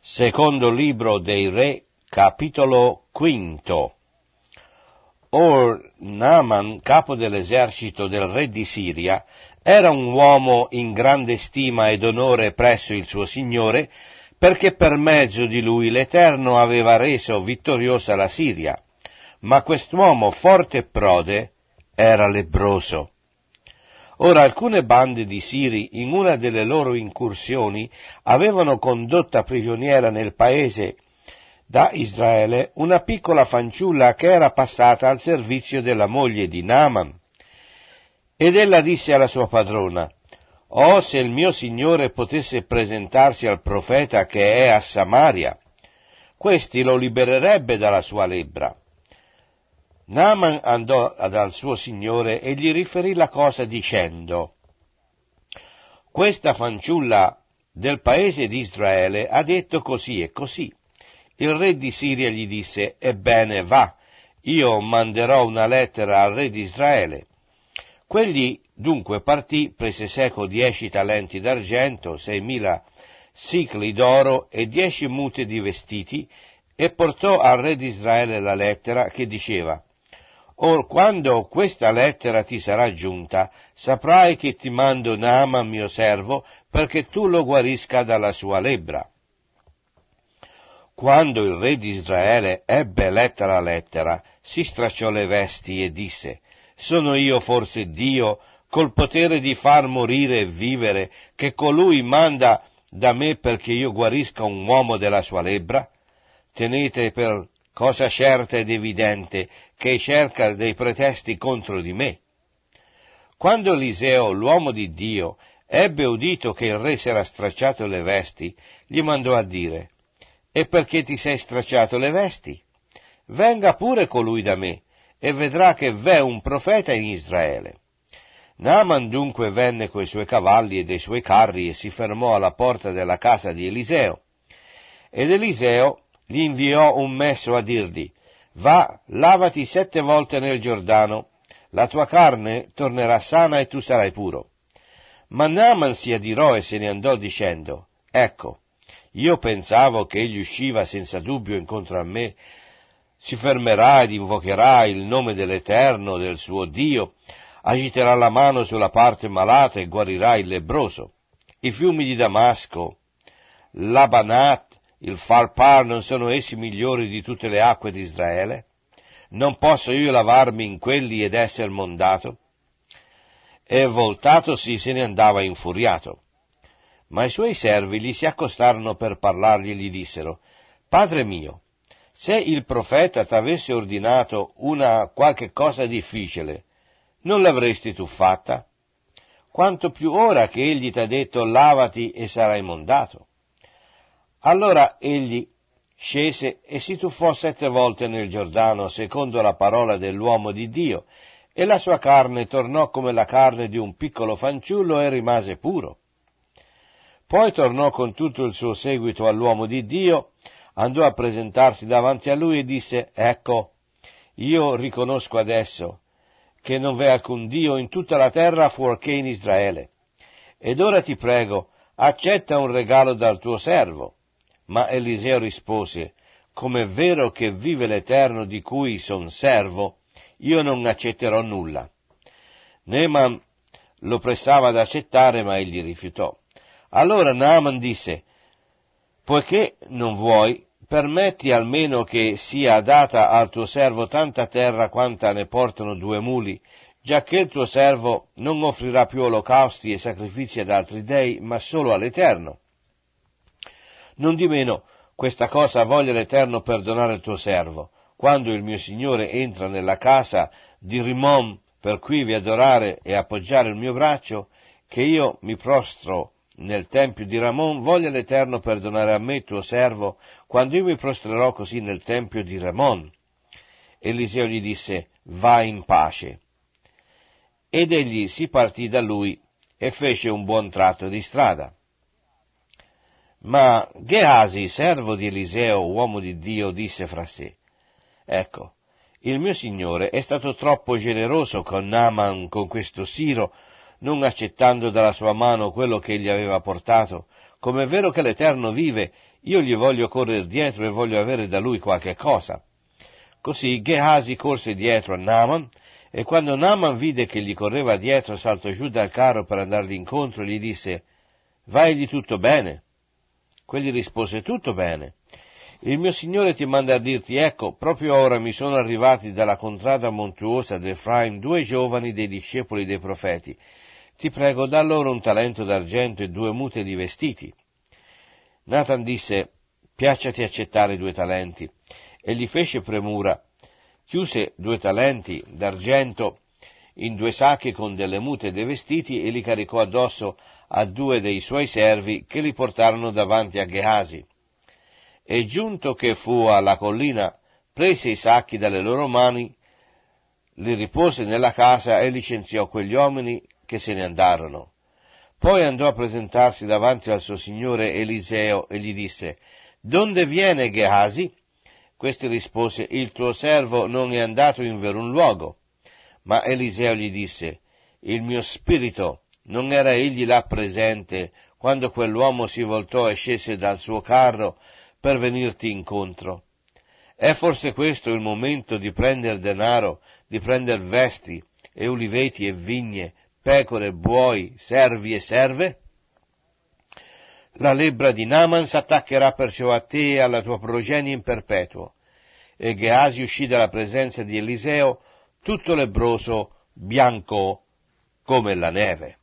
Secondo libro dei Re, capitolo 5. Or Naaman, capo dell'esercito del re di Siria, era un uomo in grande stima ed onore presso il suo Signore, perché per mezzo di lui l'Eterno aveva reso vittoriosa la Siria. Ma quest'uomo forte e prode era lebbroso. Ora alcune bande di Siri, in una delle loro incursioni, avevano condotta prigioniera nel paese da Israele una piccola fanciulla che era passata al servizio della moglie di Naaman. Ed ella disse alla sua padrona: «Oh, se il mio signore potesse presentarsi al profeta che è a Samaria, questi lo libererebbe dalla sua lebbra». Naaman andò dal suo signore e gli riferì la cosa dicendo: «Questa fanciulla del paese di Israele ha detto così e così». Il re di Siria gli disse: «Ebbene, va, io manderò una lettera al re di Israele». Quegli dunque partì, prese seco 10 talenti d'argento, 6.000 sicli d'oro e 10 mute di vestiti, e portò al re di Israele la lettera che diceva: «Or quando questa lettera ti sarà giunta, saprai che ti mando Naaman mio servo, perché tu lo guarisca dalla sua lebbra». Quando il re di Israele ebbe letta la lettera, si stracciò le vesti e disse: «Sono io forse Dio, col potere di far morire e vivere, che colui manda da me perché io guarisca un uomo della sua lebbra? Tenete per cosa certa ed evidente che cerca dei pretesti contro di me». Quando Eliseo, l'uomo di Dio, ebbe udito che il re s'era stracciato le vesti, gli mandò a dire: «E perché ti sei stracciato le vesti? Venga pure colui da me, e vedrà che v'è un profeta in Israele». Naaman dunque venne coi suoi cavalli e dei suoi carri e si fermò alla porta della casa di Eliseo. Ed Eliseo gli inviò un messo a dirgli: «Va, lavati 7 volte nel Giordano, la tua carne tornerà sana e tu sarai puro». Ma Naaman si adirò e se ne andò dicendo: «Ecco, io pensavo che egli usciva senza dubbio incontro a me, si fermerà ed invocherà il nome dell'Eterno, del suo Dio, agiterà la mano sulla parte malata e guarirà il lebbroso. I fiumi di Damasco, l'Abanat, il Farpar, non sono essi migliori di tutte le acque di Israele? Non posso io lavarmi in quelli ed esser mondato?» E voltatosi se ne andava infuriato. Ma i suoi servi gli si accostarono per parlargli e gli dissero: «Padre mio, se il profeta t'avesse ordinato una qualche cosa difficile, non l'avresti tu fatta? Quanto più ora che egli t'ha detto: lavati e sarai mondato». Allora egli scese e si tuffò 7 volte nel Giordano, secondo la parola dell'uomo di Dio, e la sua carne tornò come la carne di un piccolo fanciullo e rimase puro. Poi tornò con tutto il suo seguito all'uomo di Dio, andò a presentarsi davanti a lui e disse: «Ecco, io riconosco adesso che non v'è alcun Dio in tutta la terra fuorché in Israele. Ed ora ti prego, accetta un regalo dal tuo servo». Ma Eliseo rispose: «Come è vero che vive l'Eterno di cui son servo, io non accetterò nulla». Naaman lo pressava ad accettare, ma egli rifiutò. Allora Naaman disse: «Poiché non vuoi, permetti almeno che sia data al tuo servo tanta terra quanta ne portano 2 muli, giacché il tuo servo non offrirà più olocausti e sacrifici ad altri dei, ma solo all'Eterno. Nondimeno, questa cosa voglia l'Eterno perdonare il tuo servo, quando il mio Signore entra nella casa di Rimon per quivi adorare e appoggiare il mio braccio, che io mi prostro nel tempio di Ramon, voglia l'Eterno perdonare a me, tuo servo, quando io mi prostrerò così nel tempio di Ramon». Eliseo gli disse: «Va in pace». Ed egli si partì da lui e fece un buon tratto di strada. Ma Geasi, servo di Eliseo, uomo di Dio, disse fra sé: «Ecco, il mio signore è stato troppo generoso con Naaman, con questo Siro, non accettando dalla sua mano quello che egli aveva portato. Come è vero che l'Eterno vive, io gli voglio correre dietro e voglio avere da lui qualche cosa. Così Gehazi corse dietro a Naaman, e quando Naaman vide che gli correva dietro, saltò giù dal carro per andargli incontro e gli disse: «Va-gli tutto bene?» Quegli rispose: «Tutto bene. Il mio signore ti manda a dirti: ecco, proprio ora mi sono arrivati dalla contrada montuosa d'Efraim 2 giovani dei discepoli dei profeti. Ti prego, da loro un talento d'argento e 2 mute di vestiti». Natan disse: «Piacciati accettare 2 talenti». E gli fece premura, chiuse 2 talenti d'argento in 2 sacchi con delle mute dei vestiti e li caricò addosso a 2 dei suoi servi, che li portarono davanti a Gehazi. E giunto che fu alla collina, prese i sacchi dalle loro mani, li ripose nella casa e licenziò quegli uomini, che se ne andarono. Poi andò a presentarsi davanti al suo signore Eliseo e gli disse: «Donde viene Gehazi?» Questi rispose: «Il tuo servo non è andato in verun luogo». Ma Eliseo gli disse: «Il mio spirito non era egli là presente quando quell'uomo si voltò e scese dal suo carro per venirti incontro? È forse questo il momento di prendere denaro, di prendere vesti e uliveti e vigne, pecore, buoi, servi e serve? La lebbra di Naaman s'attaccherà perciò a te e alla tua progenie in perpetuo». E Gehazi uscì dalla presenza di Eliseo tutto lebbroso, bianco come la neve.